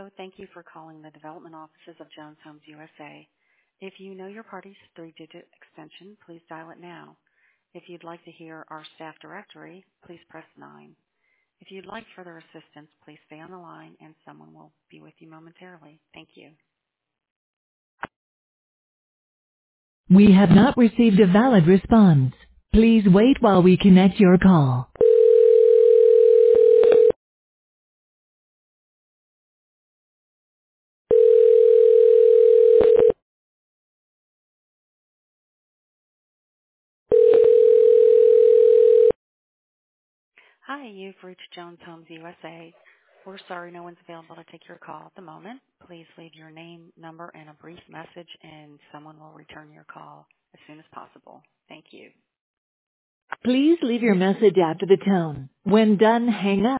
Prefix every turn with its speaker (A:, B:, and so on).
A: Hello. Thank you for calling the development offices of Jones Homes USA. If you know your party's three-digit extension, please dial it now. If you'd like to hear our staff directory, please press 9. If you'd like further assistance, please stay on the line and someone will be with you momentarily. Thank you.
B: We have not received a valid response. Please wait while we connect your call.
A: Hi, you've reached Jones Homes USA. We're sorry no one's available to take your call at the moment. Please leave your name, number, and a brief message, and someone will return your call as soon as possible. Thank you.
B: Please leave your message after the tone. When done, hang up.